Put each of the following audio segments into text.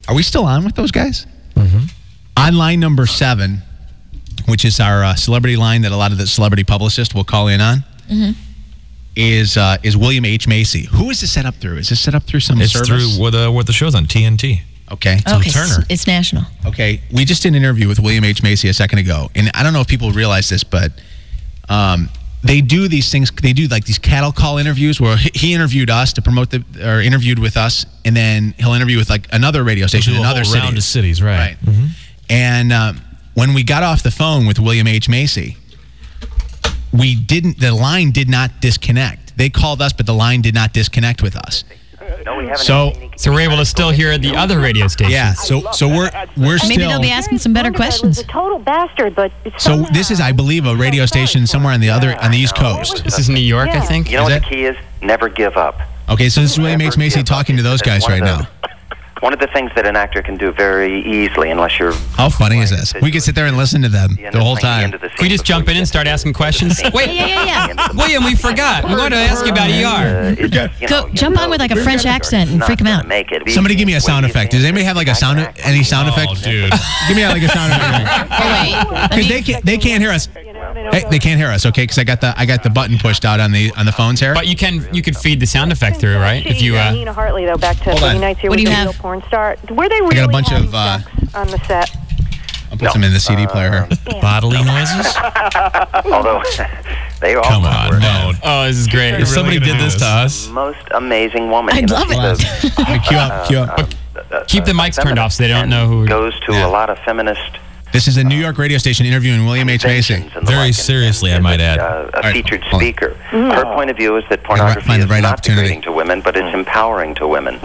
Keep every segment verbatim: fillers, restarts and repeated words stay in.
Are we still on with those guys? Mm-hmm. On line number seven, which is our uh, celebrity line that a lot of the celebrity publicists will call in on, Mm-hmm. is uh, is William H. Macy. Who is this set up through? Is this set up through some It's service? through what, uh, what the show's on, T N T. Okay. Okay, Tim Turner. it's, it's national. Okay. We just did an interview with William H. Macy a second ago, and I don't know if people realize this, but um, they do these things. They do like these cattle call interviews where he- he interviewed us to promote the, or interviewed with us, and then he'll interview with like another radio station Do in a another whole city. round of cities, right. Right. And um, when we got off the phone with William H. Macy, we didn't, the line did not disconnect. They called us, but the line did not disconnect with us. So, So we're able to still hear the other radio stations. yeah, so so we're we're Maybe still. they'll be asking some better questions. Was a total bastard, but So this is, I believe, a radio station somewhere on the other on the East Coast. This is New York, I Yeah. think. You know Is what it? the key is? Never give up. Okay, so this is William H. Macy talking to those guys right now. One of the things that an actor can do very easily, unless you're... How funny is this? We could sit there and listen to them the whole time. Can we just jump in and start asking questions? Wait, Yeah, yeah, yeah. William, we forgot. We wanted to ask you about E R. Go jump on with like a French accent and freak them out. Somebody give me a sound effect. Does anybody have like a sound, any sound effect? Oh, dude. Give me like a sound effect. Oh, wait. Let Because me- they can't, they can't hear us. Hey, they can't hear us, okay? Because I got the I got the button pushed out on the on the phones here. But you can you could feed the sound effect through, right? If you uh, Nina Hartley, though, back to Hold on. Boogie Nights here What do with you the have? real porn star. Were they really got a bunch having of, uh, sex on the set? I'll put some in the C D player. Bodily noises? Although, they all Come on, were no. oh, this is great. If somebody did this to the us, most amazing woman. I'd you know, love it. she's a- Hey, cue up, cue up. uh, Keep the uh, mics turned off so they don't and know who- goes to Yeah. a lot of feminist This is a New York radio station interviewing William H. Macy. conventions and the Very like, and- seriously, and I might is, add. Uh, a right, featured hold on. speaker. Her point of view is that Gotta pornography find the is right not opportunity. degrading to women, but it's empowering to women.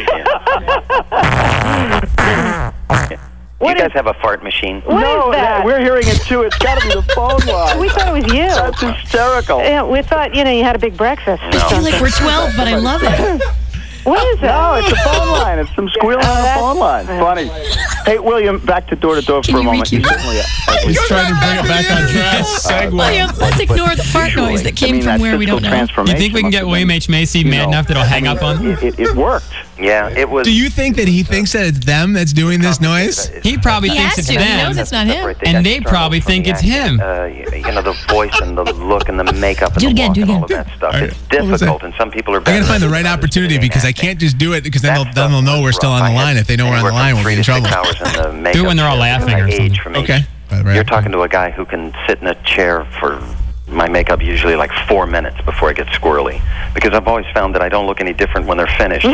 You guys have a fart machine? What no, is that? we're hearing it too. It's got to be the phone line. We thought it was you. That's hysterical. Yeah, we thought, you know, you had a big breakfast. or I feel something. like we're twelve, but I love it. What is that? No, it's the phone line. It's some squealing on the that's- phone line. Funny. Hey, William, back to door to door Can for a you moment. reach You your- certainly. He's trying to bring it back on track. William, let's ignore the fart noise that came from where we don't know. You think we can get William H. Macy mad enough that he'll hang up on them? It, it, it worked. Yeah, it was... Do you think that he thinks that it's them that's doing this noise? He probably He thinks has it's to. He them. knows it's not him. Separate the And they externals probably from think the it's acting. him. Uh, you know, the voice and the look and the makeup and Do it the again, walk do it and all of again. that stuff. All right. It's What was difficult, that? and some people are I better gotta find the than right others opportunity at because I acting. can't just do it because then That they'll, then stuff they'll know was we're still rough. on I the had line. If they know we're on the anywhere line, from we'll be in three to trouble. six hours in the Do it when makeup they're all chair. laughing I or age something. from each- Okay. Right, right. You're talking to a guy who can sit in a chair for my makeup usually like four minutes before it gets squirrely, because I've always found that I don't look any different when they're finished.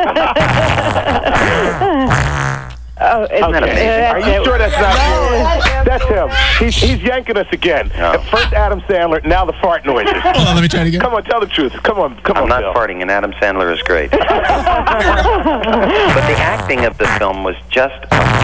Oh, it's Isn't that amazing? Are you sure that's not you? That's him. He's, he's yanking us again. No. At first Adam Sandler, now the fart noises. Hold on, let me try it again. Come on, tell the truth. Come on, come I'm on, not Bill. farting, and Adam Sandler is great. But the acting of the film was just...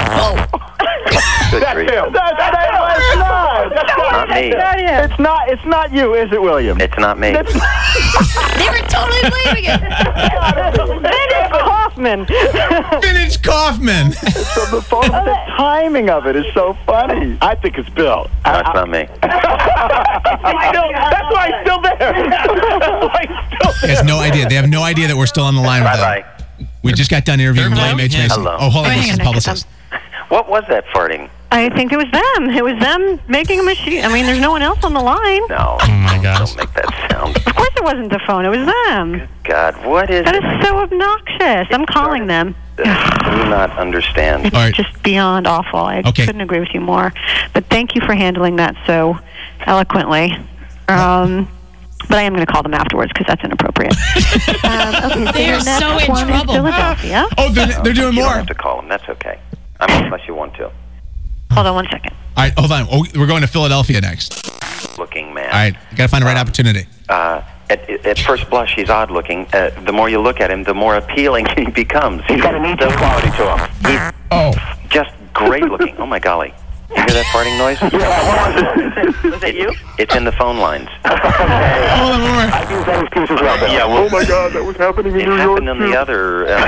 Good That's grief. him. That's, that's not. That's Not me. It's not. It's not you, is it, William? It's not me. They were totally believing it. Dennis Kaufman. Vintage Kaufman. From the phone. The timing of it is so funny. I think it's Bill. No, it's not me. I still, that's why he's still there. That's why he's still He there. has no idea. They have no idea that we're still on the line with them. Bye-bye. We just got done interviewing Third William time? H. Yeah. Macy. Hello. Oh, hold on. Oh, This hang is on, publicist. What was that farting? I think it was them. It was them making a machine. I mean, there's no one else on the line. No. Oh, my gosh. Don't make that sound. Of course it wasn't the phone. It was them. God, what is That it? is so obnoxious. I'm calling them. Do not understand. It's All right. just beyond awful. I Okay. couldn't agree with you more. But thank you for handling that so eloquently. Um, but I am going to call them afterwards because that's inappropriate. um, okay, They your are next so in one is trouble. Philadelphia. Oh, they're, they're doing You more. don't have to call them. That's okay. I mean, unless you want to. Hold on one second. All right, hold on. Oh, we're going to Philadelphia next. Looking man. All right, you got to find the right opportunity. Uh, at, at first blush, he's odd looking. Uh, the more you look at him, the more appeaing he becomes. He's got a neat quality to him. He's Oh. just great looking. Oh, my golly. You hear that farting noise? Was it you? It's in the phone lines. Hold on, one more. I use that excuse as well. Yeah, well- oh my God, that was happening in It New York. happened in the other, uh,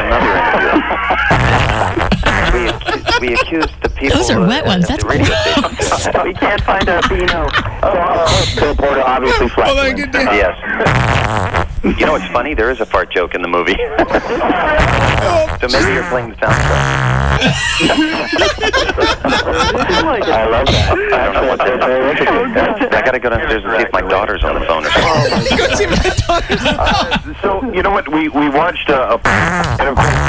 another interview. we, acu- we accused the people... Those are wet uh, ones. at That's the radio station. We can't find a Beano. Oh, uh, Bill Porter obviously flat. Hold on, get down. Yes. You know what's funny? There is a fart joke in the movie. So maybe you're playing the soundtrack. I love that. I don't know what that is. I gotta go downstairs and see if my daughter's on the phone or something. Go see my daughter. Uh, so, you know what? We, we watched a... a and of course,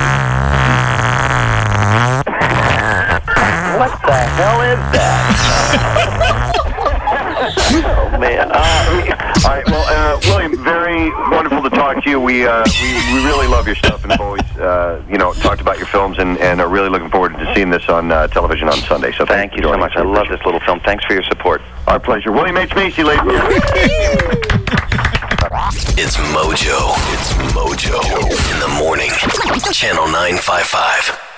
what the hell is that? Oh, man. Uh, all right, well, uh, William, very wonderful to talk to you. We, uh, we, we really love your stuff and have always, uh, you know, talked about your films and, and are really looking forward to seeing this on uh, television on Sunday. So Thank you so much. I love this little film. Thanks for your support. Our pleasure. William H. Macy, ladies and gentlemen. It's Mojo. It's Mojo in the morning. Channel nine five five.